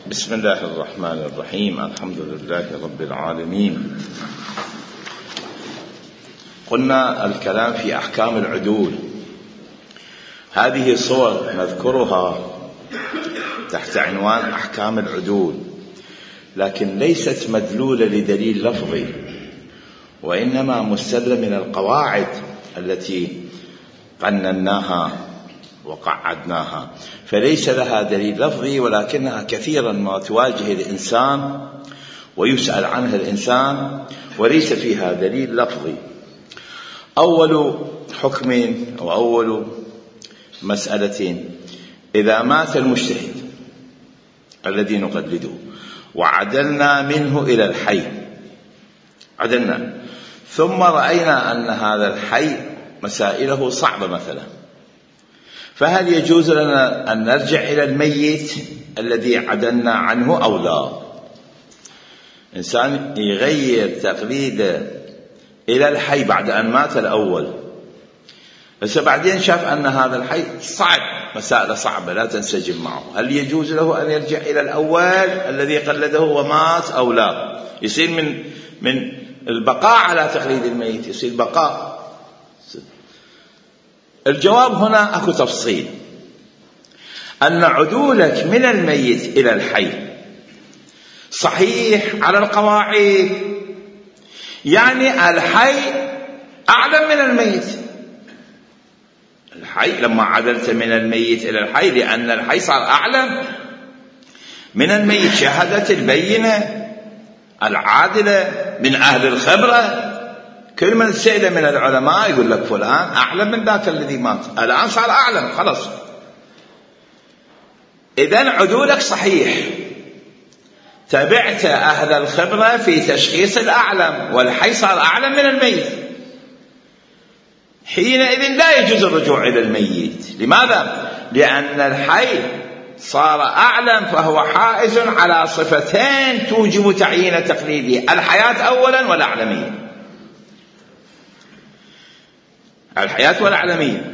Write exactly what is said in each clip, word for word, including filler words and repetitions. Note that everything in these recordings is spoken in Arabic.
بسم الله الرحمن الرحيم. الحمد لله رب العالمين. قلنا الكلام في أحكام العدول. هذه صور نذكرها تحت عنوان أحكام العدول، لكن ليست مدلولة لدليل لفظي، وإنما مستدلة من القواعد التي قنناها وقعدناها، فليس لها دليل لفظي، ولكنها كثيرا ما تواجه الإنسان ويسأل عنها الإنسان وليس فيها دليل لفظي. أول حكم أو أول مسألة: إذا مات المجتهد الذي نقلده وعدلنا منه إلى الحي، عدلنا ثم رأينا أن هذا الحي مسائله صعبة مثلا، فهل يجوز لنا أن نرجع إلى الميت الذي عدلنا عنه أو لا؟ إنسان يغير تقليده إلى الحي بعد أن مات الأول، بس بعدين شاف أن هذا الحي صعب، مسائله صعبة لا تنسجم معه، هل يجوز له أن يرجع إلى الأول الذي قلده ومات أو لا؟ يصير من من البقاء على تقليد الميت يصير بقاء. الجواب هنا أكو تفصيل، أن عدولك من الميت إلى الحي صحيح على القواعد، يعني الحي أعلم من الميت. الحي لما عدلت من الميت إلى الحي لأن الحي صار أعلم من الميت، شهادة البينة العادلة من أهل الخبرة، كل من سئل من العلماء يقول لك فلان أعلم من ذاك الذي مات، الآن صار أعلم خلاص. إذن عدولك صحيح، تبعت أهل الخبرة في تشخيص الأعلم، والحي صار أعلم من الميت، حينئذ لا يجوز الرجوع إلى الميت. لماذا؟ لأن الحي صار أعلم، فهو حائز على صفتين توجب تعيين تقليده: الحياة أولا والأعلمية. الحياة والأعلمية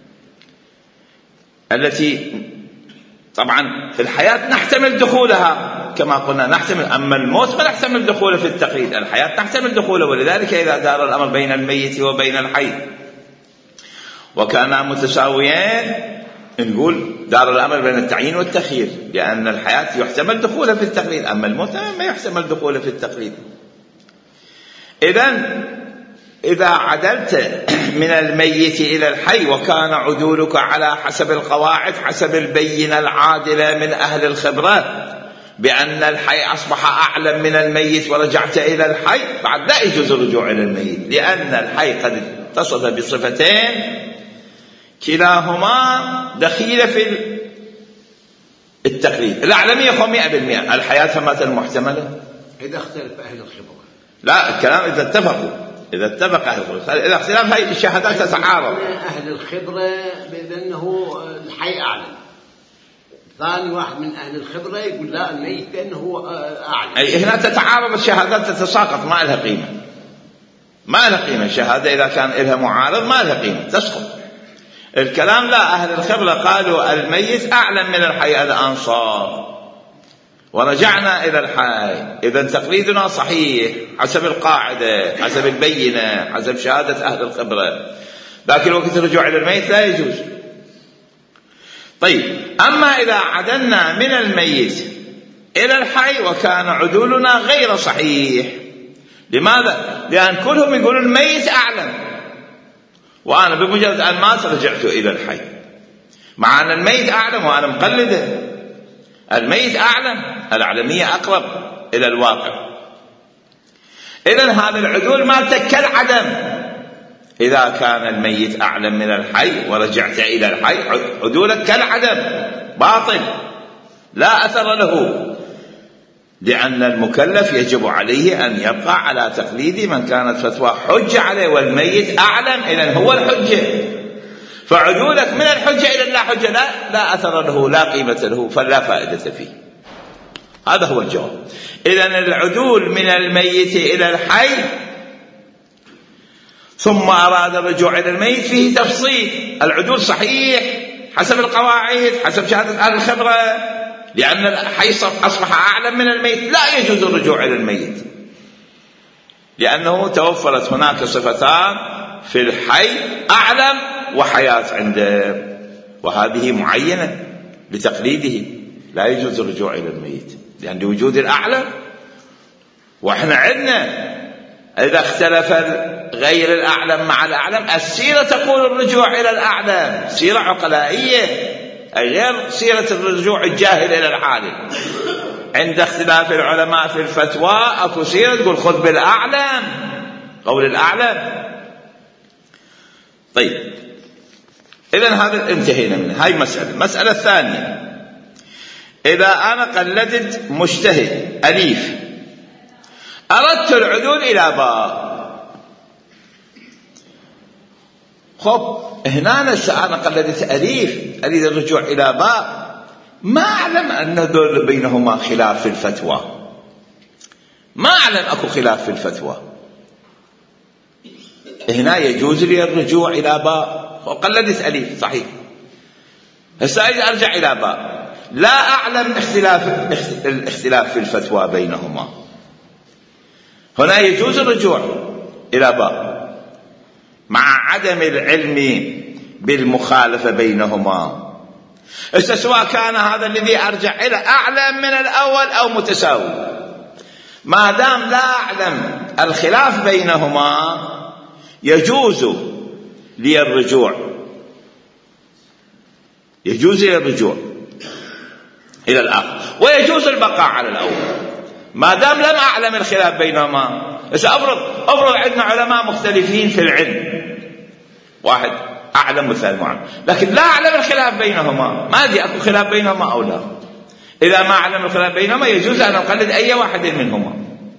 التي طبعا في الحياة نحتمل دخولها كما قلنا نحتمل، أما الموت ما نحتمل دخوله في التقليد، الحياة نحتمل دخوله. ولذلك إذا دار الأمر بين الميت وبين الحي وكانا متساويين نقول دار الأمر بين التعيين والتخيير، لأن الحياة يحتمل دخوله في التقليد، أما الموت ما يحتمل دخوله في التقليد. إذن إذا عدلت من الميت إلى الحي وكان عدولك على حسب القواعد، حسب البينة العادلة من أهل الخبرة بأن الحي أصبح أعلم من الميت ورجعت إلى الحي، بعد لا يجوز الرجوع إلى الميت، لأن الحي قد اتصف بصفتين كلاهما دخيل في التقليد. الأعلمية هو مئة بالمئة، الحياة فمات المحتملة إذا اختلف أهل الخبرة. لا، الكلام إذا اتفقوا، إذا اتفق أهل الخبرة. إذا اختلاف هاي الشهادات تتعارض. أهل الخبرة بأنه الحي أعلم، ثاني واحد من أهل الخبرة يقول لا الميت بأنه أعلم. أي هنا تتعارض الشهادات، تتساقط، ما لها قيمة، ما لها قيمة. الشهادة إذا كان لها معارض ما لها قيمة، تسقط. الكلام لا، أهل الخبرة قالوا الميت أعلم من الحي الآن صار، ورجعنا إلى الحي، إذن تقليدنا صحيح حسب القاعدة، حسب البينة، حسب شهادة أهل الخبرة. لكن الوقت الرجوع إلى الميت لا يجوز. طيب، أما إذا عدلنا من الميت إلى الحي وكان عدولنا غير صحيح، لماذا؟ لأن كلهم يقولون الميت أعلم، وأنا بمجرد أن مات رجعت إلى الحي، مع أن الميت أعلم وأنا مقلده. الميت أعلم، الأعلمية أقرب إلى الواقع. إذن هذا العدول ما تكل عدم. إذا كان الميت أعلم من الحي ورجعت إلى الحي، عدولك كالعدم، باطل لا أثر له، لأن المكلف يجب عليه أن يبقى على تقليد من كانت فتوى حجة عليه، والميت أعلم، إذن هو الحجة. فعدولك من الحجة إلى اللا حجة لا, لا أثر له، لا قيمة له، فلا فائدة فيه. هذا هو الجواب. إذن العدول من الميت إلى الحي ثم أراد الرجوع إلى الميت فيه تفصيل. العدول صحيح حسب القواعد، حسب شهادة أهل الخبرة، لأن الحي أصبح أعلم من الميت، لا يجوز الرجوع إلى الميت، لأنه توفرت هناك صفتان في الحي، أعلم وحياة عنده، وهذه معينة لتقليده، لا يجوز الرجوع إلى الميت لأن لوجود الأعلم. وإحنا عندنا إذا اختلف غير الأعلم مع الأعلم، السيرة تقول الرجوع إلى الأعلم، سيرة عقلائية، أي غير سيرة الرجوع الجاهل إلى العالم. عند اختلاف العلماء في الفتوى أكو سيرة تقول خذ بالأعلم، قول الأعلم. طيب إذن هذا انتهينا منه، هاي مسألة. المسألة الثانية، إذا أنا قلدت مجتهد أليف أردت العدول إلى باء، خب هنا أنا قلدت أليف أريد الرجوع إلى باء، ما أعلم أن ذول بينهما خلاف في الفتوى، ما أعلم أكو خلاف في الفتوى، هنا يجوز لي الرجوع إلى باء، وقلدت أليف صحيح. هسه إذا أرجع إلى باء لا أعلم اختلاف الاختلاف في الفتوى بينهما، هنا يجوز الرجوع إلى باء مع عدم العلم بالمخالفة بينهما. سواء كان هذا الذي أرجع إلى أعلم من الأول أو متساوي، ما دام لا أعلم الخلاف بينهما يجوز لي الرجوع، يجوز لي الرجوع إلى الآخر، ويجوز البقاء على الأول ما دام لم أعلم الخلاف بينهما. أفرض أفرض عندنا علماء مختلفين في العلم، واحد أعلم مثال معين، لكن لا أعلم الخلاف بينهما، ما أدري أكو خلاف بينهما أو لا. إذا ما أعلم الخلاف بينهما يجوز أن أقلد أي واحد منهما.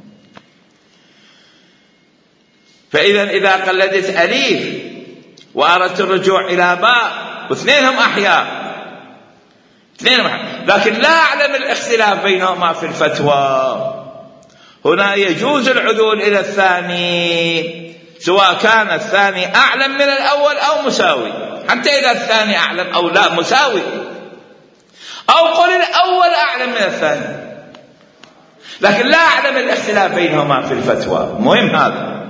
فإذا إذا قلدت أليف وأردت الرجوع إلى باء واثنينهم أحياء، اثنينهم أحياء، لكن لا أعلم الاختلاف بينهما في الفتوى، هنا يجوز العدول إلى الثاني، سواء كان الثاني أعلم من الأول أو مساوي، حتى إذا الثاني أعلم أو لا مساوي، أو قل الأول أعلم من الثاني، لكن لا أعلم الاختلاف بينهما في الفتوى. مهم هذا.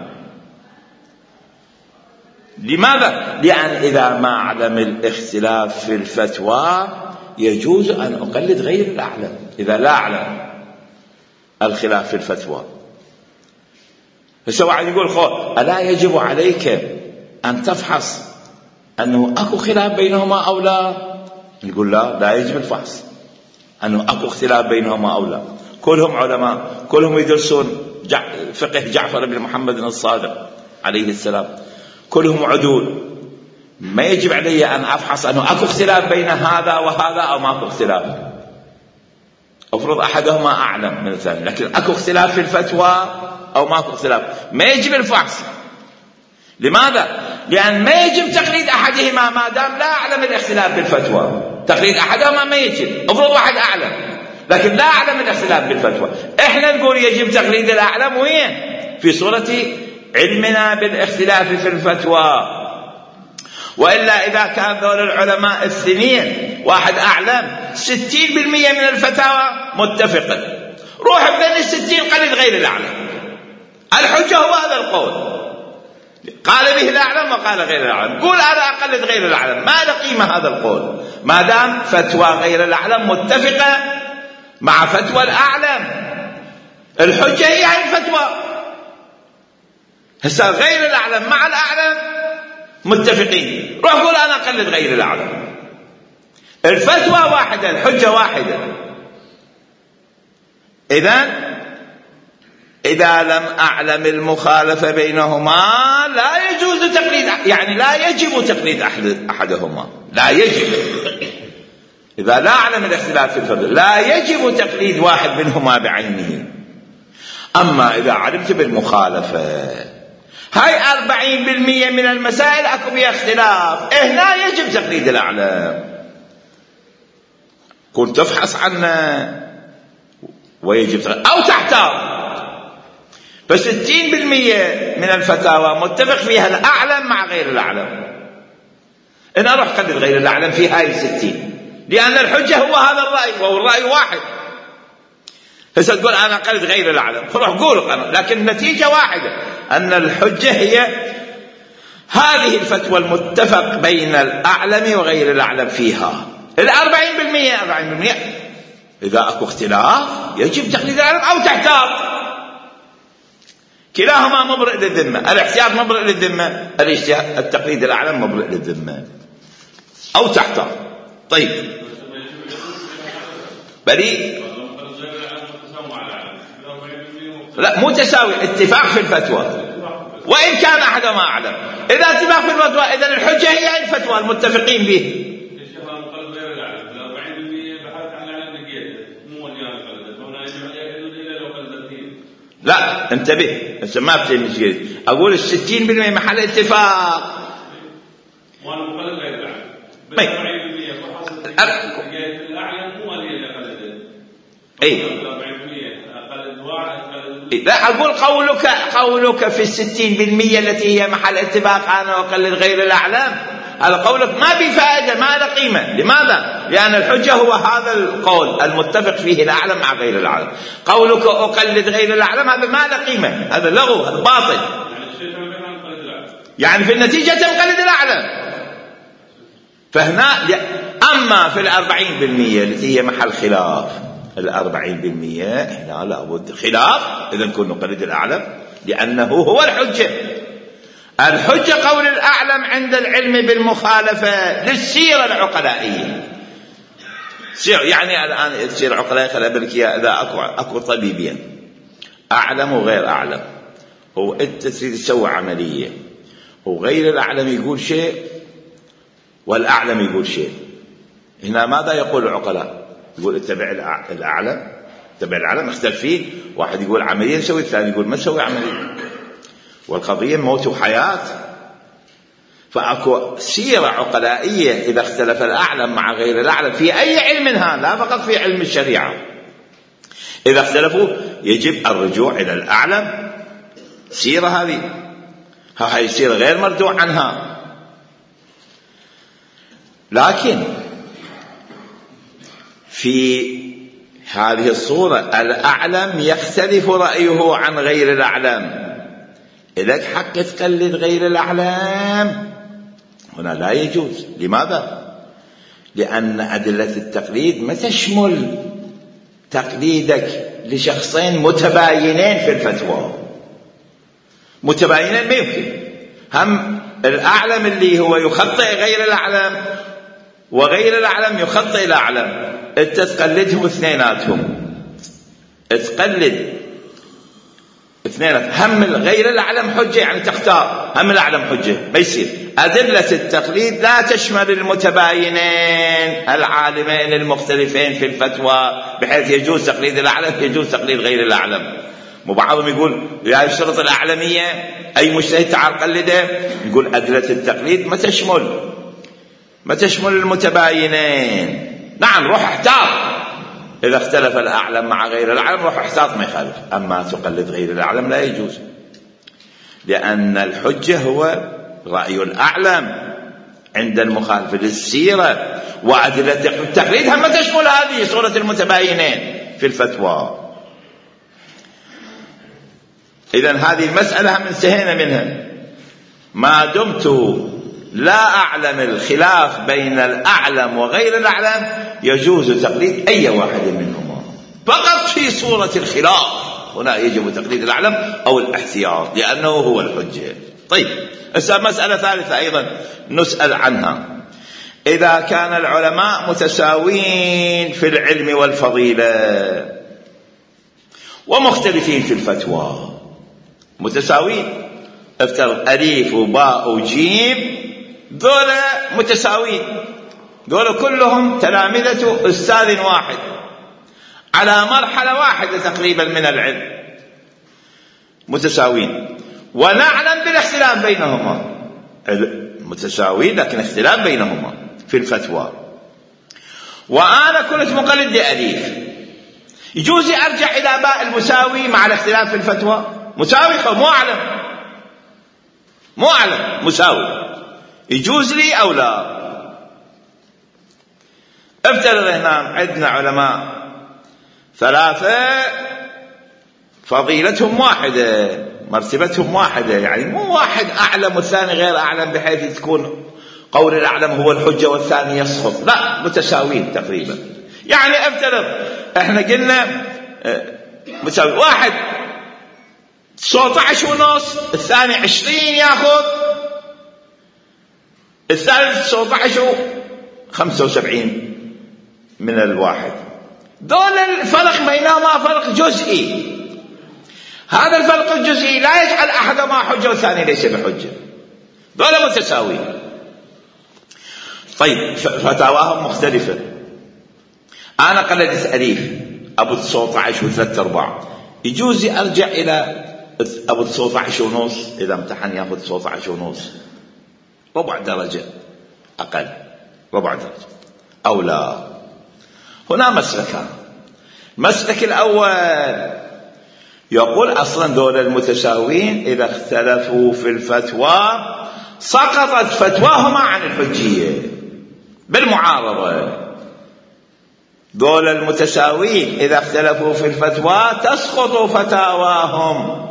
لماذا؟ لأن إذا ما أعلم الاختلاف في الفتوى يجوز أن أقلد غير الأعلم إذا لا أعلم الخلاف في الفتوى. فسواء يقول خو ألا يجب عليك أن تفحص أنه أكو خلاف بينهما أو لا؟ يقول لا، لا يجب الفحص أنه أكو اختلاف بينهما أو لا، كلهم علماء، كلهم يدرسون جع... فقه جعفر بن محمد الصادق عليه السلام، كلهم عدول، ما يجب علي أن أفحص أنه أكو اختلاف بين هذا وهذا أو ما أكو اختلاف. أفرض أحدهما أعلم من الثاني لكن أكو اختلاف في الفتوى أو ما أكو اختلاف، ما يجب الفحص. لماذا؟ لأن ما يجب تقليد أحدهما ما دام لا أعلم الاختلاف في الفتوى، تقليد أحدهما ما يجب. أفرض واحد أعلم لكن لا أعلم الاختلاف بالفتوى، إحنا نقول يجب تقليد الأعلم وين؟ في صورة علمنا بالاختلاف في الفتوى. وإلا إذا كان ذول العلماء الاثنين واحد أعلم ستين بالمئة من الفتاوى متفقة، روح بين الستين قلد غير الأعلم، الحجة هو هذا القول، قال به الأعلم وقال غير الأعلم، قول أنا أقلد غير الأعلم، ما له قيمة هذا القول ما دام فتوى غير الأعلم متفقة مع فتوى الأعلم، الحجة هي الفتوى. هسه غير الأعلم مع الأعلم متفقين، روح قول أنا أقلد غير الأعلم، الفتوى واحدة، الحجة واحدة. إذن إذا لم أعلم المخالفة بينهما لا يجوز تقليد، يعني لا يجب تقليد أحد أحدهما، لا يجب. إذا لا أعلم الاختلاف في الفضل لا يجب تقليد واحد منهما بعينه. أما إذا علمت بالمخالفة، هاي أربعين بالمئة من المسائل أكو بها اختلاف، هنا يجب تقليد الأعلم، كنت تفحص عنه ويجب تقليد أو تحتار. فستين بالمئة من الفتاوى متفق فيها الأعلم مع غير الأعلم، أنا أروح قلد غير الأعلم في هاي الستين، لأن الحجة هو هذا الرأي، وهو الرأي واحد. هسه تقول أنا قلد غير الأعلم، روح قولوا أنا، لكن النتيجة واحدة، أن الحجة هي هذه الفتوى المتفق بين الأعلم وغير الأعلم فيها. الأربعين بالمئة أربعين بالمئة إذا أكو اختلاف يجب تقليد الأعلم أو تحتاط، كلاهما مبرئ للذمة. الاحتياط مبرئ للذمة، التقليد الأعلم مبرئ للذمة، أو تحتاط. طيب بريء لا متساوي، اتفاق في الفتوى وإن كان أحدهما أعلم. إذا اتفاق في الفتوى إذن الحجة هي الفتوى المتفقين به. لا انتبه، ما بتمشي أقول الستين بالمئة محل اتفاق. أي لا أقول قولك قولك في الستين بالمئة التي هي محل اتفاق أنا وقلد غير الأعلام، هذا قولك ما بفائدة، ما له قيمة. لماذا؟ لأن الحجة هو هذا القول المتفق فيه الأعلم مع غير الأعلم. قولك أقلد غير الأعلم هذا ما له قيمة، هذا لغو، هذا باطل. يعني في النتيجة تنقلد الأعلم. فهنا أما في الأربعين بالمئة التي هي محل خلاف، الأربعين بالمئة هنا لابد خلاف، إذا نكون نقلد الأعلم لأنه هو الحجة. الحجة قول الأعلم عند العلم بالمخالفة للسيرة العقلائية. يعني الآن السيرة العقلائية خلي بالك إذا أكو, أكو طبيبين أعلم وغير أعلم، هو أنت تريد تسوي عملية وغير الأعلم يقول شيء والأعلم يقول شيء، هنا ماذا يقول العقلاء؟ يقول اتبع الأعلم، اتبع الأعلم. اختلف فيه، واحد يقول عملية نسوي، الثاني يقول ما نسوي عملية، والقضية موت وحياة. فأكو سيرة عقلائية إذا اختلف الأعلم مع غير الأعلم في أي علم ها، لا فقط في علم الشريعة، إذا اختلفوا يجب الرجوع إلى الأعلم. سيرة هذه هاي سيرة غير مرجوع عنها. لكن في هذه الصورة الأعلم يختلف رأيه عن غير الأعلم، إذا حق تقلد غير الأعلام هنا لا يجوز. لماذا؟ لأن أدلة التقليد ما تشمل تقليدك لشخصين متباينين في الفتوى. متباينين ما يمكن، هم الأعلم اللي هو يخطئ غير الأعلم وغير الأعلم يخطئ الأعلم، أنت تقلدهم اثنيناتهم، تقلد اثنينات، هم غير الأعلم حجة يعني تختار، هم الأعلم حجة ما يصير. أدلة التقليد لا تشمل المتباينين العالمين المختلفين في الفتوى بحيث يجوز تقليد الأعلم يجوز تقليد غير الأعلم. مو بعضهم يقول يا الشرط الأعلمية أي مجتهد تعال قلده، يقول أدلة التقليد ما تشمل ما تشمل المتباينين. نعم روح احتاط، إذا اختلف الأعلم مع غير الأعلم روح احتاط ما يخالف، أما تقلد غير الأعلم لا يجوز، لأن الحجة هو رأي الأعلم عند المخالفة للسيرة. وأدلة التقليد هم تشمل هذه صورة المتباينين في الفتوى. إذن هذه المسألة هم انتهينا منها. ما دمت لا أعلم الخلاف بين الأعلم وغير الأعلم يجوز تقليد أي واحد منهما، فقط في صورة الخلاف هنا يجب تقليد الأعلم أو الاحتياط لأنه هو الحجة. طيب مسألة ثالثة أيضا نسأل عنها، إذا كان العلماء متساوين في العلم والفضيلة ومختلفين في الفتوى، متساوين افترض أليف وباء وجيم دول متساوين، دول كلهم تلامذة أستاذ واحد على مرحلة واحدة تقريبا من العلم، متساوين ونعلم بالاختلاف بينهما، متساوين لكن اختلاف بينهما في الفتوى، وأنا كنت مقلد لأليف، يجوز أرجع إلى باء المساوي مع الاختلاف في الفتوى؟ مساوي مو أعلم مو أعلم مساوي، يجوز لي أو لا؟ افترض هنا عندنا علماء ثلاثة فضيلتهم واحدة، مرتبتهم واحدة، يعني مو واحد أعلم والثاني غير أعلم بحيث تكون قول الأعلم هو الحجة والثاني يسقط، لا، متساويين تقريبا. يعني افترض احنا قلنا متساوي، واحد تسعة عشر ونص، الثاني عشرين ياخذ، الثالث تسعة عشر خمسة وسبعين من الواحد. دول الفرق بينهما فرق جزئي، هذا الفرق الجزئي لا يجعل أحدهما حجة والثاني ليس بحجة، دول متساويين. طيب فتاواهم مختلفة. أنا قلدت أليف أبو تسعة عشر وثلاثة أرباع، يجوز أرجع إلى أبو تسعة عشر ونص، إذا امتحن يأخذ تسعة عشر ونص، ربع درجة أقل، ربع درجة أو لا. هنا مسلكان. المسلك الأول يقول أصلا دول المتساوين إذا اختلفوا في الفتوى سقطت فتواهما عن الحجية بالمعارضة. دول المتساوين إذا اختلفوا في الفتوى تسقط فتاواهم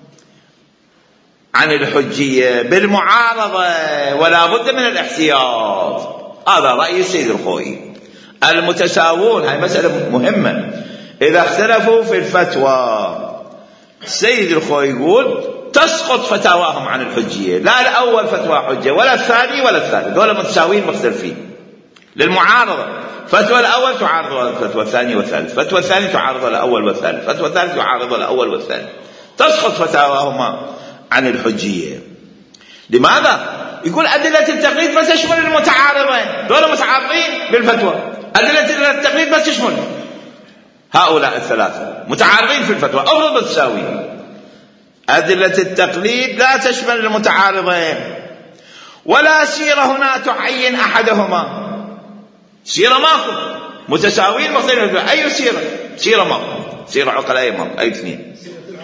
عن الحجية بالمعارضة، ولا بد من الاحتياط. هذا رأي السيد الخوئي. المتساوون، هاي مسألة مهمة، إذا اختلفوا في الفتوى السيد الخوئي يقول تسقط فتاواهم عن الحجية، لا الأول فتوى حجة ولا الثاني ولا الثالث، دول متساويين مختلفين للمعارضة. فتوى الأول تعارض الفتوى الثاني والثالث، فتوى الثاني تعارض الأول والثالث، فتوى الثالث تعارض الأول والثاني، تسقط فتاواهما عن الحجية. لماذا؟ يقول أدلة التقليد ما تشمل المتعارضين، دول متعارضين بالفتوى، أدلة التقليد ما تشمل هؤلاء الثلاثة متعارضين في الفتوى، أفرض تساوي. أدلة التقليد لا تشمل المتعارضين، ولا سيرة هنا تعين أحدهما، سيرة ماكو، متساويين مختلفين. أي سيرة؟ سيرة ماكو، سيرة عقلاء ماكو، أي اثنين.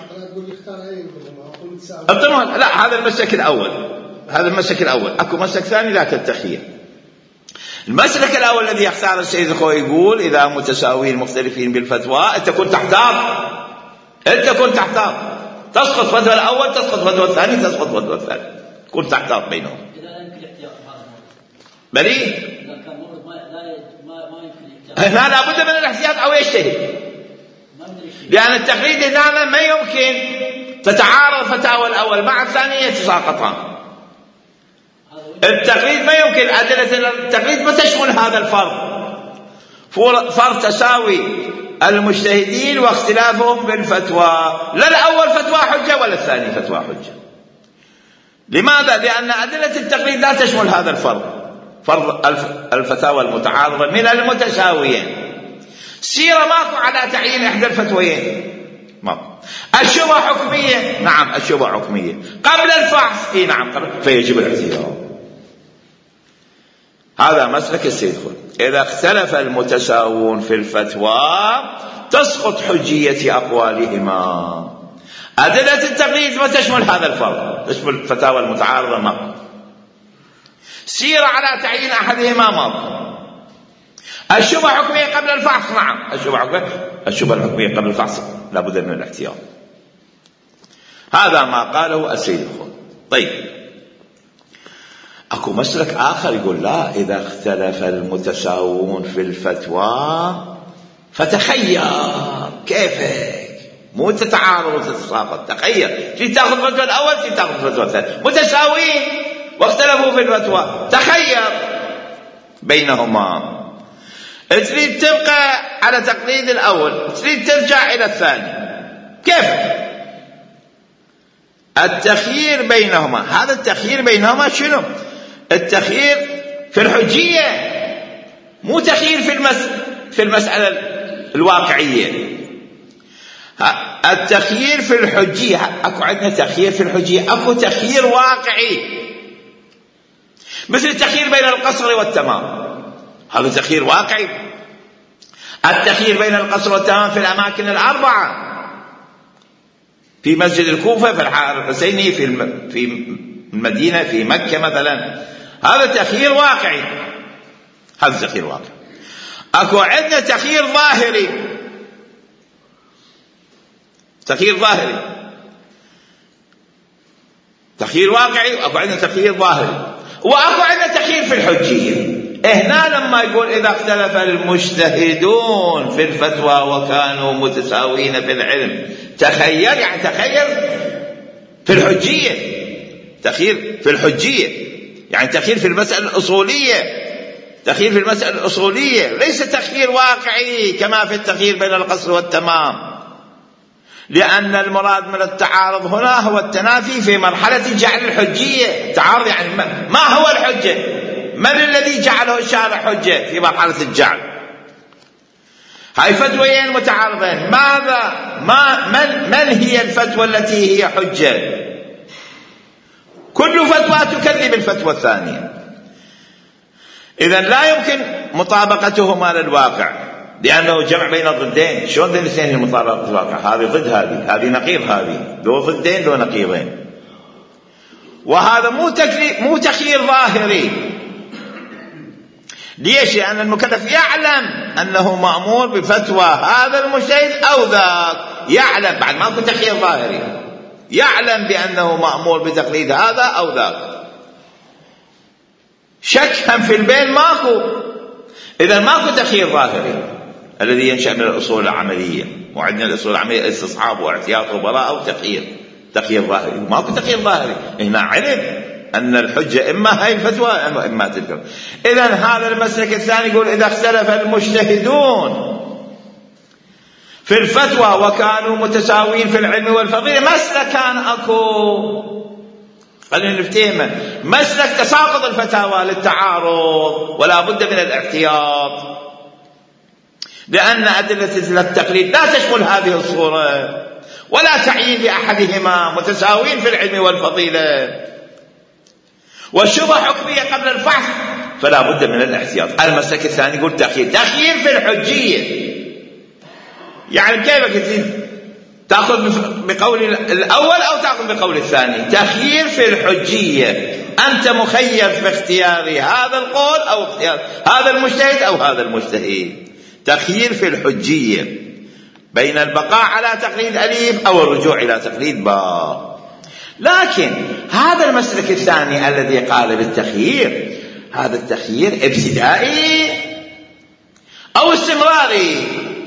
لا، هذا المسلك الأول، هذا المسلك الأول. أكو مسلك ثاني ذاك التخيير. المسلك الأول الذي يختار السيد الخوئي يقول إذا متساويين مختلفين بالفتوى أنت كنت تحتار، أنت كنت تحتار، تسقط فتوى الأول تسقط فتوى الثاني تسقط فتوى الثالث، كنت تحتار بينهم. بلي هنا لا بد من الاحتياط أو يجتهد، لأن التقليد هنا ما يمكن تتعارض فتاوى الأول مع الثانية يتساقطان. التقليد ما يمكن، أدلة التقليد ما تشمل هذا الفرق، فرق تساوي المجتهدين واختلافهم بالفتوى، لا الأول فتوى حجة ولا الثاني فتوى حجة. لماذا؟ لأن أدلة التقليد لا تشمل هذا الفرق، فرق الفتاوى المتعارضة من المتساويين. سيرة ماكو على تعيين إحدى الفتويين، ماكو. الشبهة حكمية، نعم الشبهة حكمية قبل الفحص، إيه نعم قبل، فيجب الاحتياط. هذا مسلك السيد الخوئي. إذا اختلف المتساوون في الفتوى تسقط حجية أقوالهما. أدلة التقليد ما تشمل هذا الفرق، تشمل الفتاوى المتعارضة ماكو. سيرة على تعيين أحدهما ماكو. الشبهة حكمية قبل الفحص، نعم الشبهة حكمية، الشبهة الحكمية قبل الفحص لا بد من الاحتياط. هذا ما قاله السيد الخوئي. طيب أكو مسلك آخر يقول لا، إذا اختلف المتساوون في الفتوى فتخير، كيفك مو تتعارض وتتساقط، تخير، في تأخذ فتوى الأول في تأخذ فتوى الثاني، متساوين واختلفوا في الفتوى، تخير بينهما. تريد تبقى على تقليد الأول، تريد ترجع إلى الثاني، كيف؟ التخيير بينهما، هذا التخيير بينهما شنو؟ التخيير في الحجية، مو تخيير في المس... في المسألة الواقعية. التخيير في الحجية، أكو عندنا تخيير في الحجية، أكو تخيير واقعي، مثل التخيير بين القصر والتمام، هذا تخيير واقعي. التخيير بين القصر والتمام في الأماكن الأربعة، في مسجد الكوفة، في الحائط الحسيني، في الم... في المدينة، في مكة مثلا، هذا تخيير واقعي، هذا تخيير واقعي. اكو عندنا تخيير ظاهري، تخيير ظاهري، تخيير واقعي، واكو عندنا تخيير ظاهري، واكو عندنا تخيير في الحجية. هنا لما يقول إذا اختلف المجتهدون في الفتوى وكانوا متساوين في العلم، تخيل يعني تخيل في الحجية، تخيير في الحجية يعني تخيير في المسألة الأصولية، تخيير في المسألة الأصولية، ليس تخيير واقعي كما في التخيير بين القصر والتمام، لأن المراد من التعارض هنا هو التنافي في مرحلة جعل الحجية. تعارض يعني ما هو الحجة؟ من الذي جعله الشارع حجة في مرحلة الجعل؟ هاي فتويين متعارضين، ماذا ما من من هي الفتوى التي هي حجة؟ كل فتوى تكذب الفتوى الثانية، إذن لا يمكن مطابقتهما للواقع، لأنه جمع بين الضدين. شلون ذي الاثنين المطابقة للواقع؟ هذه ضد هذه، هذه نقيض هذه، لو ضدين لو نقيضين. وهذا مو تكليف، مو تخيير ظاهري. ليش؟ لأن المكلف يعلم أنه مأمور بفتوى هذا المجتهد أو ذاك، يعلم، بعد ما كنت تخيير ظاهري، يعلم بأنه مأمور بتقليد هذا أو ذاك. شك هم في البين ماكو، إذا ماكو تخيير ظاهري الذي ينشأ من الأصول العملية. وعندنا الأصول العملية استصحاب واعتياط وبراءة وتخيير، تخيير ظاهري، ماكو تخيير ظاهري. هنا علم أن الحجة إما هاي الفتوى إما تلك. إذا هذا المسلك الثاني يقول إذا اختلف المجتهدون في الفتوى وكانوا متساويين في العلم والفضيلة، مسلك كان أكو، خلينا نفتهمه، مسلك تساقط الفتاوى للتعارض ولا بد من الاحتياط، لأن أدلة التقليد لا تشمل هذه الصورة ولا تعيين بأحدهما، متساويين في العلم والفضيلة، والشبهة حكمية قبل الفحص، فلا بد من الاحتياط. المسلك الثاني يقول تخيير، تخيير في الحجية، يعني كيف تأخذ بقول الأول أو تأخذ بقول الثاني؟ تخيير في الحجية، أنت مخير في اختيار هذا القول أو اختيار هذا المجتهد أو هذا المجتهد. تخيير في الحجية بين البقاء على تقليد أليف أو الرجوع إلى تقليد باء. لكن هذا المسلك الثاني الذي قال بالتخيير، هذا التخيير ابتدائي أو استمراري.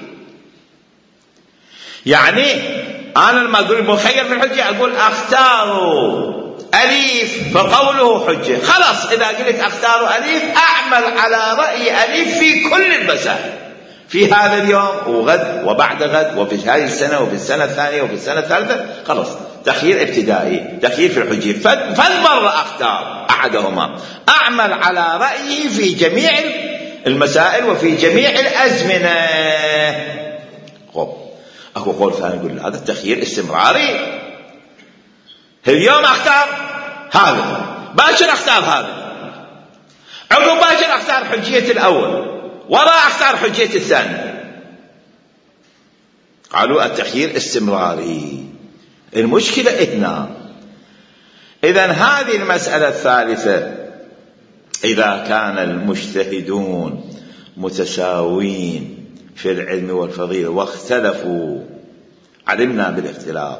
يعني أنا لما أقول مخير في الحجة أقول أختار أليف فقوله حجة، خلاص. إذا قلت أختار أليف أعمل على رأي أليف في كل المسائل، في هذا اليوم وغد وبعد غد وفي هذه السنة وفي السنة الثانية وفي السنة الثالثة، خلاص. تخيير ابتدائي، تخيير في الحجية، فالمرة أختار أحدهما، أعمل على رأيي في جميع المسائل وفي جميع الأزمنة. خب أكو قول ثاني يقول هذا التخيير استمراري، اليوم أختار هذا، باكر أختار هذا، عقب باكر أختار حجية الأول، وراء أختار حجية الثاني. قالوا التخيير استمراري. المشكلة هنا، إذن هذه المسألة الثالثة، إذا كان المجتهدون متساوين في العلم والفضيلة واختلفوا، علمنا بالاختلاف،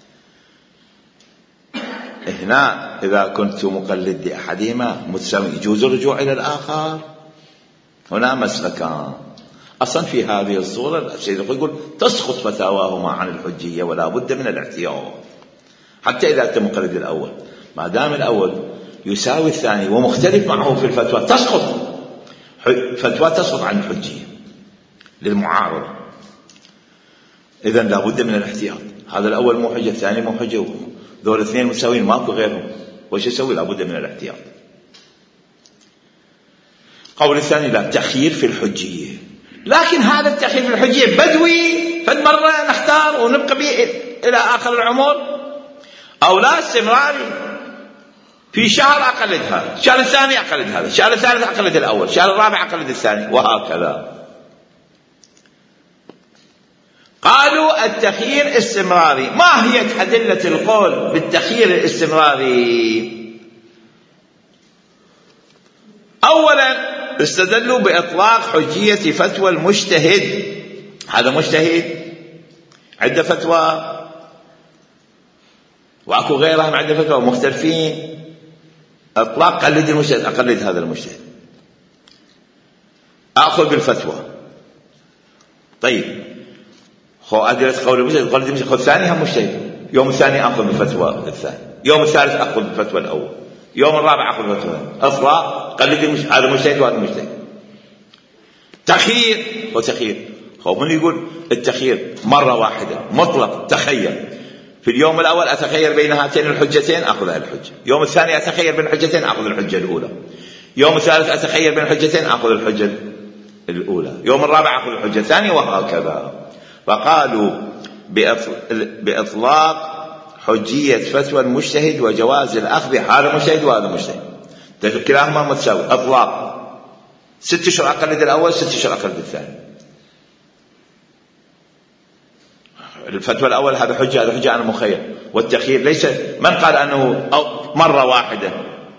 هنا إذا كنت مقلد لأحدهما متساوين يجوز الرجوع إلى الآخر. هنا مسلكان أصلا في هذه الصورة. السيد يقول تسقط فتاواهما عن الحجية ولا بد من الاحتياط، حتى إذا أنت مقلد الأول، ما دام الأول يساوي الثاني ومختلف معه في الفتوى، تسقط فتوى، تسقط عن الحجية للمعارضة. إذن لا بد من الاحتياط. هذا الأول مو حجة، الثاني مو حجة، ذول الاثنين مساوين ماكو غيرهم، وش يسوي؟ لا بد من الاحتياط. قول الثاني لا، تخيير في الحجية، لكن هذا التخيير في الحجية بدوي، فالمرة نختار ونبقى به إلى آخر العمر، أو لا استمراري، في شهر أقلد هذا، الشهر الثاني أقلد هذا، الشهر الثالث أقلد الأول، الشهر الرابع أقلد الثاني، وهكذا. قالوا التخيير استمراري. ما هي أدلة القول بالتخيير الاستمراري؟ أولا استدلوا بإطلاق حجية فتوى المجتهد. هذا مجتهد عنده فتوى وأكو غيرهم عنده فتوى مختلفين، إطلاق قلد المجتهد، أقلد هذا المجتهد، أخذ بالفتوى. طيب خو أدلة قول المجتهد قلد المجتهد، خذ ثاني هم مجتهد، يوم الثاني أخذ بالفتوى الثاني، يوم الثالث أخذ بالفتوى الأول، يوم الرابع أخذ بالفتوى أطلاق قلد المجتهد، هذا مجتهد وهذا مجتهد. تخيير وتخيير، خو من يقول التخيير مرة واحدة مطلق، تخير في اليوم الأول أتخير بين هاتين الحجتين أخذ الحجة، يوم الثاني أتخير بين الحجتين أخذ الحجة الأولى، يوم الثالث أتخير بين الحجتين أخذ الحجة الأولى، يوم الرابع أخذ الحجة الثانية، وهكذا. فقالوا بإطلاق حجية فتوى المجتهد وجواز الأخذ، هذا مجتهد وهذا مجتهد، كلاهما متساوي، إطلاق. ست أشهر أقلد الأول، ست أشهر أقلد الثاني. الفتوى الأول هذا حجة، هذا حجة، أنا مخير. والتخيير ليس، من قال أنه مرة واحدة؟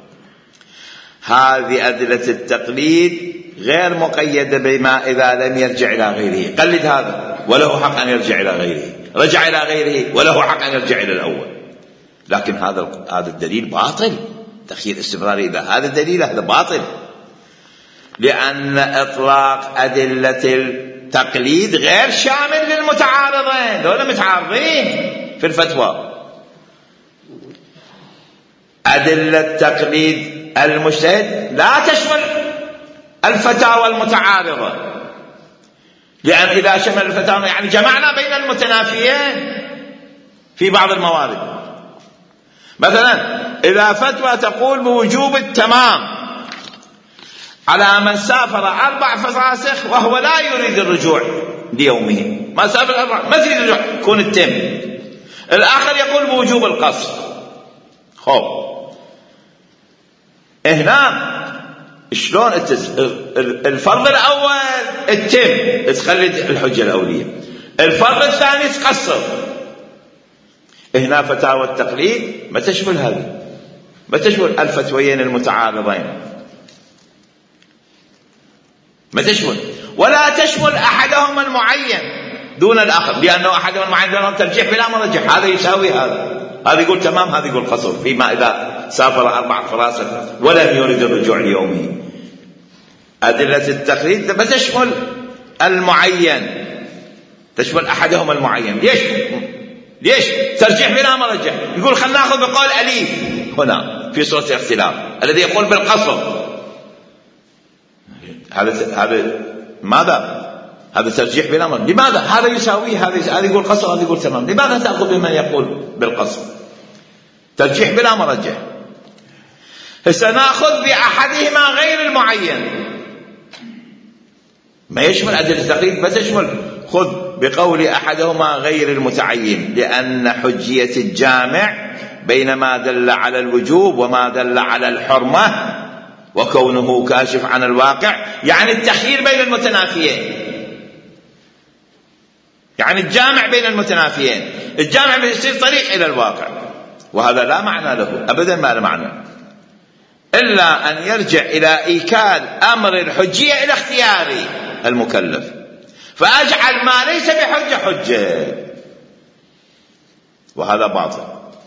هذه أدلة التقليد غير مقيدة بما إذا لم يرجع إلى غيره، قلد هذا وله حق أن يرجع إلى غيره، رجع إلى غيره وله حق أن يرجع إلى الأول. لكن هذا هذا الدليل باطل، تخيير استمراري إذا هذا الدليل هذا باطل، لأن إطلاق أدلة التقليد غير شامل للمتعارضين، دول متعارضين في الفتوى. أدلة تقليد المجتهد لا تشمل الفتاوى المتعارضة، لأن إذا شمل الفتاوى يعني جمعنا بين المتنافيين في بعض الموارد. مثلا إذا فتوى تقول بوجوب التمام على من سافر أربع فساسخ وهو لا يريد الرجوع ليومه، ما سافر أربع ما يريد الرجوع يكون التم، الآخر يقول بوجوب القصر. خب هنا شلون الفرض الأول التم تخلد الحجة الأولية، الفرض الثاني تقصر. هنا فتاوى التقليد ما تشمل هذا، ما تشمل الفتويين المتعارضين، ما تشمل، ولا تشمل أحدهما المعين دون الآخر، لأنه أحدهما المعين دون ترجيح بلا مرجح، هذا يساوي هذا، هذا يقول تمام هذا يقول قصر، فيما إذا سافر أربع فراسخ ولم يريد الرجوع ليومه. أدلة التقليد ما تشمل المعين، تشمل أحدهما المعين. ليش؟ ليش؟ ترجيح بلا مرجح، يقول خلنا نأخذ بقول أليف هنا في صورة الاختلاف الذي يقول بالقصر، هذا هذا ماذا؟ هذا ترجيح بلا مرجح. لماذا؟ هذا يساوي هذا، هذا يقول قصر هذا يقول تمام، لماذا تأخذ بمن يقول بالقصر؟ ترجيح بلا مرجح. سنأخذ بأحدهما غير المعين، ما يشمل أدلة التقليد، ما تشمل خذ بقول أحدهما غير المتعين، لأن حجية الجامع بين ما دل على الوجوب وما دل على الحرمة وكونه كاشف عن الواقع، يعني التخيير بين المتنافيين، يعني الجامع بين المتنافيين، الجامع يصير طريق إلى الواقع، وهذا لا معنى له أبدا، ما له معنى إلا أن يرجع إلى إيكال أمر الحجية إلى اختيار المكلف، فأجعل ما ليس بحجة حجة، وهذا باطل.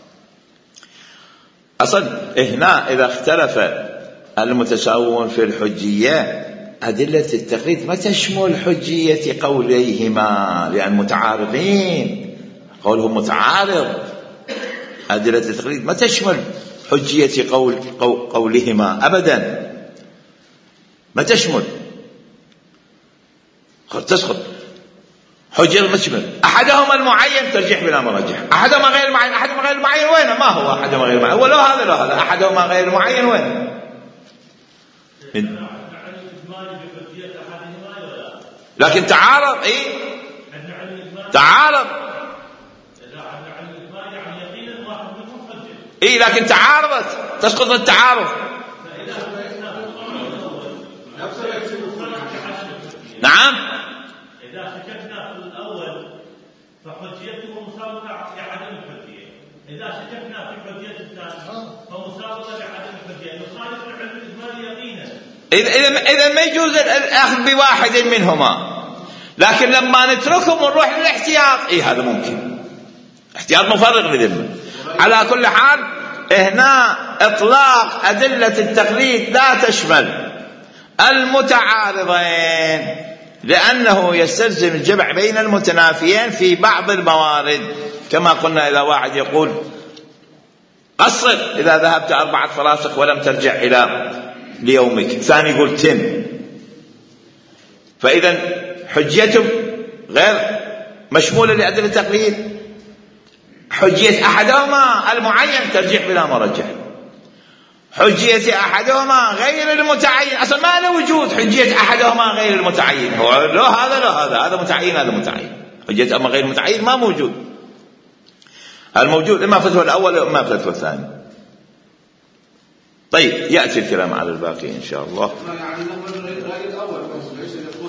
أصلا هنا إذا اختلف المتساوون في الحجية أدلة التقليد ما تشمل حجية قوليهما، لأن متعارضين قولهم متعارض، أدلة التقليد ما تشمل حجية قول قولهما أبدا، ما تشمل، تسقط حجة ما تشمل. أحدهما المعين ترجيح بلا مرجح، أحدهما غير المعين، أحدهما غير المعين وين؟ ما هو أحدهما غير المعين، ولا هذا لا هذا، أحدهما غير المعين وين؟ لكن تعارض، إيه تعارض، إيه لكن تعارضت، تسقط التعارض. نعم، إذا شككنا في الأول فحجيته مساوية لعدم الحجية، إذا شككنا في حجية الثاني فمساوية لعدم الحجية، يخالف العلم الإجمالي يقينا. إذا إذا ما يجوز الأخذ بواحد منهما، لكن لما نتركهم ونروح للاحتياط إيه هذا ممكن، احتياط مفرغ لذمة. على كل حال هنا إطلاق أدلة التقليد لا تشمل المتعارضين، لأنه يستلزم الجمع بين المتنافيين في بعض الموارد، كما قلنا إذا واحد يقول قصر إذا ذهبت أربعة فراسخ ولم ترجع إلى ليومك، ثاني يقول تم، فإذا حجيته غير مشمولة لأدلة التقليد. حجية أحدهما المعين ترجع بلا مرجح، حجية أحدهما غير المتعين أصلا ما له وجود، حجية أحدهما غير المتعين، هو له هذا له هذا، هذا متعين هذا متعين، حجية أما غير المتعين ما موجود، الموجود إما فتوى الأول وإما فتوى الثاني. طيب يأتي الكلام على الباقي إن شاء الله.